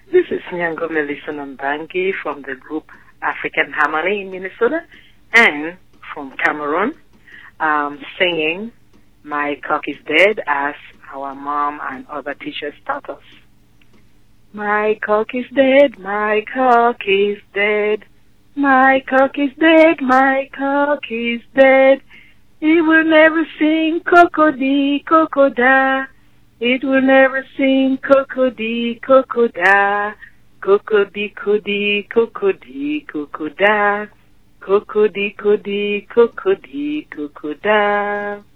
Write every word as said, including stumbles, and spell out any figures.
This is Nyango Melissa Nambangi from the group African Harmony in Minnesota and from Cameroon, um, singing My Cock is Dead as our mom and other teachers taught us. My cock is dead, my cock is dead, my cock is dead, my cock is dead. It will never sing Cocody, Cocoda. It will never sing Cocody, Cocoda. Cocody, Cody, Cocody, Cocoda. Cocody, Cody, Cocody, Cocoda.